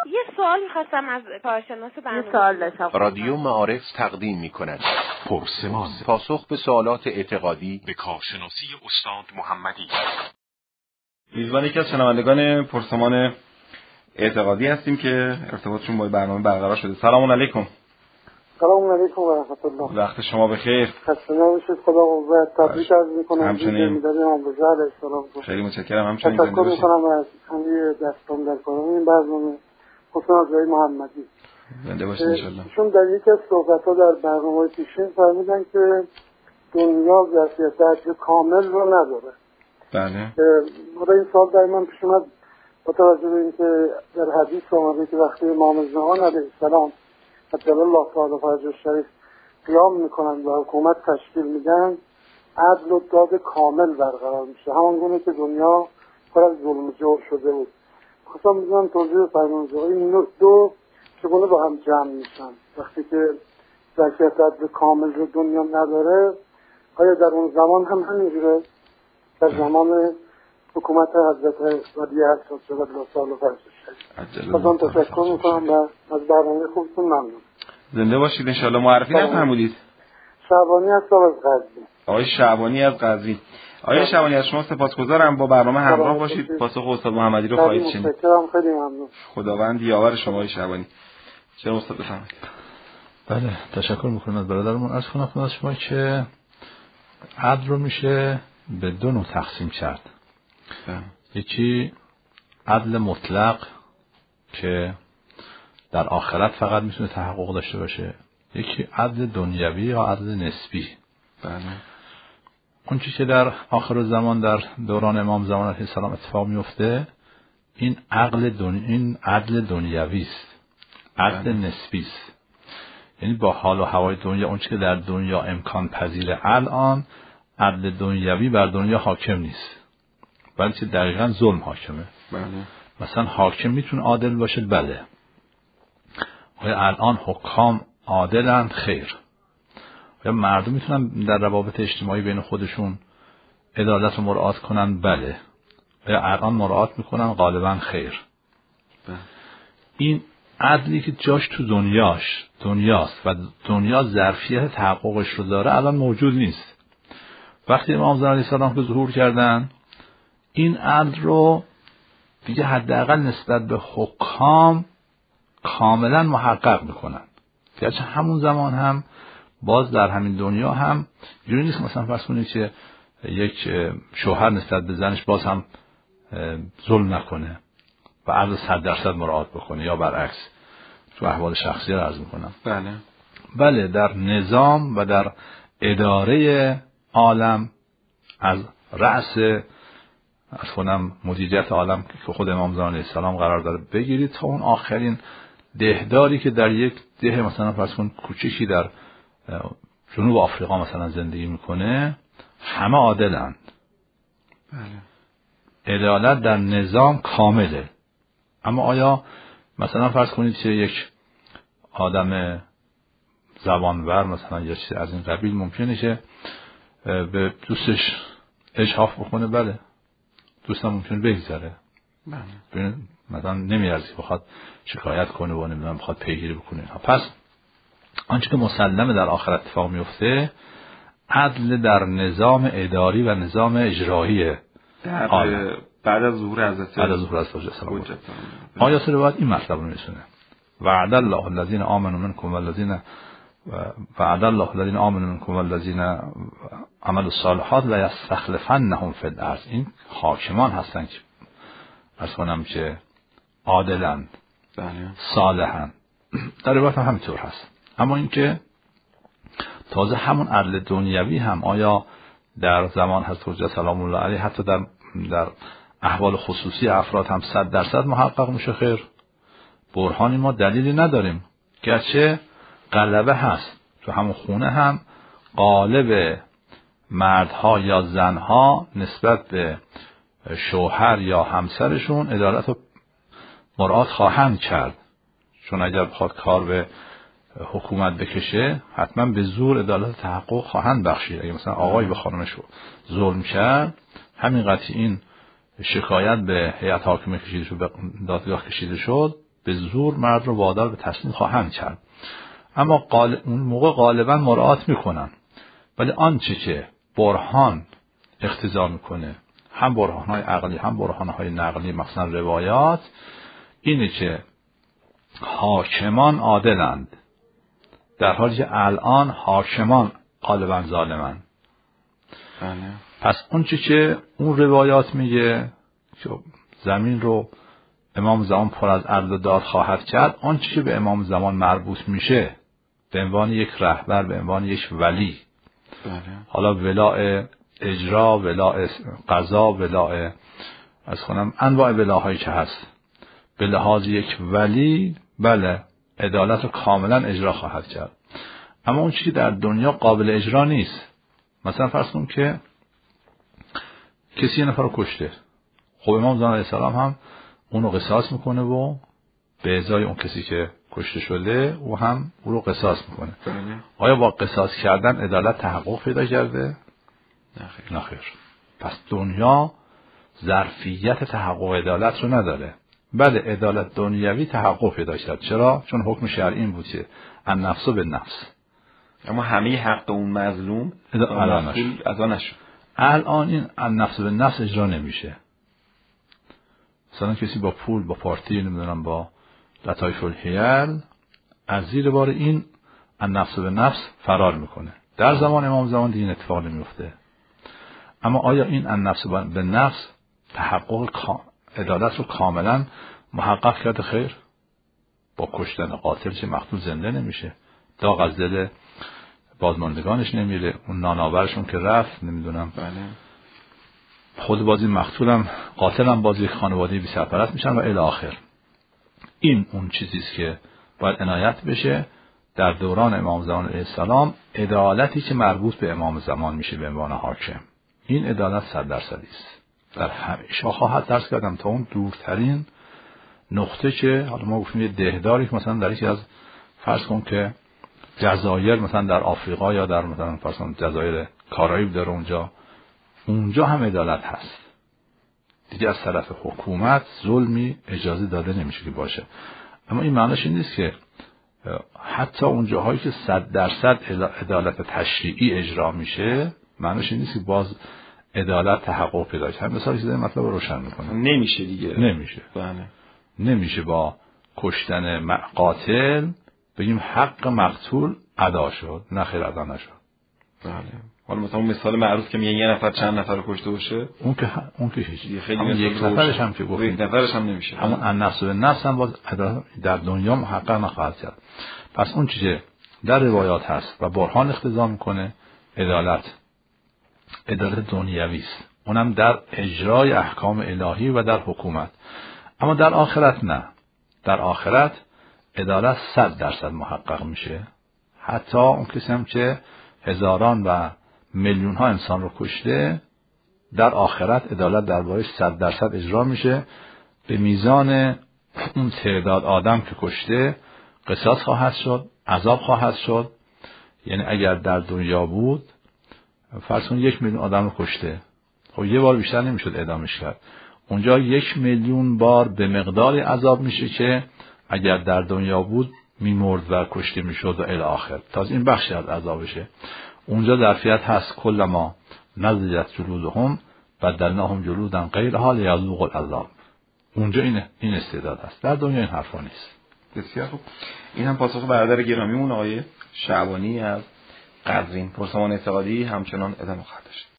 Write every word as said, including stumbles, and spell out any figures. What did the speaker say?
یه سوال می‌خواستم از کارشناس برنامه. یه سوال داشتم. رادیو معارف تقدیم می‌کند پرسمان، پاسخ به سوالات اعتقادی به کارشناسی استاد محمدی. میزبان یکی از شنوندگان پرسمان اعتقادی هستیم که ارتباطشون با برنامه برقرار شده. سلام علیکم. سلام علیکم و رحمت الله. وقت شما بخیر. خسته نباشید. خدا قوت. تبریک عرض می‌کنم. همچنین میدادی امروزه علیه السلام. خیلی متشکرم. همچنین تشکر می‌کنم از همه دستان در کار این برنامه حسین آقای محمدی. زنده باشید ان شاء الله. چون در یکی از صحبت‌ها در برنامه پیشین فرمودن که دنیا ظرفیت کامل رو نداره. بله. برای این سال دائما پیش اومد با توجه به اینکه در حدیث آمده که وقتی امام زمان علیه السلام عجل الله تعالی فرجه شریف قیام میکنن و حکومت تشکیل میدن، عدل و داد کامل برقرار میشه، همان گونه که دنیا پر از ظلم و جور شده بود. خواستم میدونم توضیح فرمایید این دو چگونه با هم جمع میشن؟ وقتی که ظرفیت عدل کامل رو دنیا نداره، آیا در اون زمان هم همینجوره؟ در زمان حکومت حضرت ولی عصر شد الله تعالی فرجه شریف. خواستم تشکر میکنم و از برنامه خوبتون ممنون. زنده باشید ان شاء الله. معرفی نفرمودید؟ شعبانی هستم از غزنی. آقای شعبانی از غزنی. آقای شعبانی از شما سپاسگزارم. با برنامه همراه باشید. پاسخ استاد محمدی رو خواهید شنید. متشکرم. خیلی ممنون. خداوند یاور شما آقای شعبانی. چرا استاد بفرمایید. بله تشکر میکنم از برادرمون. عرض کنم خدمت شما که عدل رو میشه به دو نوع تقسیم کرد. یکی عدل مطلق که در آخرت فقط میتونه تحقق داشته باشه، یکی عدل دنیوی یا عدل نسبی. بله. اون چیزی که در آخر زمان در دوران امام زمان علیه السلام اتفاق میفته این عقل دنیا، این عدل دنیوی است، عدل نسبی است. یعنی با حال و هوای دنیا اون چیزی که در دنیا امکان پذیره الان عدل دنیوی بر دنیا حاکم نیست، بلکه دقیقاً ظلم حاکمه. بله. مثلا حاکم میتونه عادل باشه، بله. آیا الان حکام عادلن؟ خیر. آیا مردم میتونن در روابط اجتماعی بین خودشون عدالت رو مراعات کنن؟ بله. آیا الان مراعات میکنن؟ غالبا خیر. بله. این عدلی که جاش تو دنیاش دنیاست و دنیا ظرفیت تحققش رو داره الان موجود نیست. وقتی امام زمان علیه السلام که ظهور کردن این عدل رو دیگه حداقل نسبت به حکام کاملا محقق میکنن. گرچه همون زمان هم باز در همین دنیا هم جوری نیست مثلا فرض کنید که یک شوهر نسبت به زنش باز هم ظلم نکنه و عدل صد درصد مراعات بکنه یا برعکس. تو احوال شخصی رو عرض میکنم. بله. بله در نظام و در اداره عالم از رأس از کنم مدیریت عالم که خود امام زمان علیه السلام قرار داره بگیرید تا اون آخرین دهداری که در یک ده مثلا فرض کن کوچیکی در جنوب آفریقا مثلا زندگی میکنه، همه عادلند. بله. عدالت در نظام کامله. اما آیا مثلا فرض کنید که یک آدم زبانور مثلا یا چیز از این قبیل ممکنه که به دوستش اجحاف بکنه؟ بله. دوستم ممکنه بگذره. بله. مثلا نمیارزی بخواد شکایت کنه و نمیدونم بخواد پیگیری بکنه. پس آنچه که مسلمه در آخر اتفاق میفته عدل در نظام اداری و نظام اجرایی در بعد از ظهور حضرت بعد از ظهور حضرت سلام آیات روایت این مطلب رو میرسونه. وعد الله الذین آمنوا منکم والذین وعد الله الذین آمنوا منکم والذین عملوا الصالحات لا یستخلفنهم فی الارض. این حاکمان هستن که از کنم که عادلند، بله، صالحند. در روایت هم همینطور هست. اما اینکه تازه همون عدل دنیوی هم آیا در زمان حضرت حجت سلام الله علیه حتی در در احوال خصوصی افراد هم صد درصد محقق میشه؟ خیر. برهانی ما دلیلی نداریم. گرچه غلبه هست تو همون خونه هم غالب مردها یا زنها نسبت به شوهر یا همسرشون عدالت رو مراعات خواهند کرد، چون اگر بخواد کار به حکومت بکشه حتما به زور عدالت تحقق خواهند بخشید. اگه مثلا آقای به خانمش ظلم کرد، همین قضیه این شکایت به هیئت حاکمه کشیده شد، به دادگاه کشیده شد، به زور مرد رو وادار به تسلیم خواهند کرد. اما غالب اون موقع غالبا مراعات میکنن، ولی آنچه که برهان اقتضا میکنه، هم برهانهای عقلی هم برهانهای نقلی مثلا روایات، اینه که حاکمان عادلند، در حالی که الان حاکمان غالبا ظالمند. پس اون چی که اون روایات میگه که زمین رو امام زمان پر از عدل و داد خواهد کرد، آن چی که به امام زمان مربوط میشه به عنوان یک رهبر، به عنوان یک ولی، بله. حالا ولاء اجرا، ولاء قضا، ولاء از خونم انواع ولاهایی که هست، به لحاظ یک ولی بله عدالت رو کاملا اجرا خواهد کرد. اما اون چیزی که در دنیا قابل اجرا نیست، مثلا فرض کن که کسی یه نفر رو کشته، خب امام زمان علیه السلام هم اون رو قصاص میکنه و به ازای اون کسی که کشته شده او هم او رو قصاص میکنه. آیا با قصاص کردن عدالت تحقق پیدا کرده؟ نخیر. نخیر. پس دنیا ظرفیت تحقق عدالت رو نداره. بله عدالت دنیوی تحقق پیدا کرد. چرا؟ چون حکم شرعی این بود که النفس بالنفس. اما همه حق اون مظلوم الان نشد. الان این النفس بالنفس اجرا نمیشه. مثلا کسی با پول، با پارتی، نمیدونم با لطایف الحیل از زیر بار این النفس بالنفس فرار میکنه. در زمان امام زمان دیگه این اتفاق نمیفته. اما آیا این النفس بالنفس تحقق عدالت رو کاملا محقق کرده؟ خیر. با کشتن قاتل چه مقتول زنده نمیشه، داغ از دل بازماندگانش نمیره، اون نانآورشون که رفت نمیدونم بله. خود بازی مقتولم قاتلم بازی خانواده بی سرپرست میشن و الی آخر. این اون چیزیست که باید عنایت بشه در دوران امام زمان علیه السلام، عدالتی که مربوط به امام زمان میشه به عنوان حاکم. این عدالت صد درصدی است. در همه شاخه‌ها درس کردم تا اون دورترین نقطه که حالا ما گفتیم یه دهداری که مثلا در یکی از فرض کن که جزایر مثلا در آفریقا یا در مثلا فرض کن جزایر کارائیب داره، اونجا اونجا هم عدالت هست دیگه، از طرف حکومت ظلمی اجازه داده نمیشه که باشه. اما این معنیش این نیست که حتی اون جاهایی که صد درصد عدالت تشریعی اجرا میشه معنیش این نیست که باز عدالت تحقق پیدا کنه. مثلا چیزای مطلب رو روشن میکنه. نمیشه دیگه. نمیشه. بله. نمیشه با کشتن قاتل بگیم حق مقتول ادا شد. نه خیر ادا نشد. بله. حالا مثلا اون مثال معروف که میگن یه نفر چند نفر رو کشته باشه، اون که اون که هیچ خیلی یک نفرش هم که گفتیم یک نفرش هم نمیشه. همون النفس بالنفس هم باز در دنیا محقق نخواهد کرد. پس اون چیزی در روایات هست و برهان اقتضا میکنه عدالت عدالت دنیوی است، اونم در اجرای احکام الهی و در حکومت. اما در آخرت نه. در آخرت عدالت صد درصد محقق میشه. حتی اون کسی هم که هزاران و میلیون ها انسان رو کشته، در آخرت عدالت دربارش صد درصد اجرا میشه. به میزان اون تعداد آدم که کشته قصاص خواهد شد، عذاب خواهد شد. یعنی اگر در دنیا بود فرض کن یک میلیون آدم رو کشته، خب یه بار بیشتر نمیشد اعدامش کرد. اونجا یک میلیون بار به مقدار عذاب میشه که اگر در دنیا بود میمرد و کشته میشد و الی آخر. تازه این بخشی از عذابشه. اونجا ظرفیت هست کل ما نضجت جلودهم بدلناهم جلودا غیرها لیذوقوا العذاب. اونجا این این استعداد هست. در دنیا این حرفا نیست. بسیار خوب. این هم پاسخ برادر گرامیمون آقای شعبانی از قزوین. پرسمان اعتقادی همچنان ادامه خواهد داشت.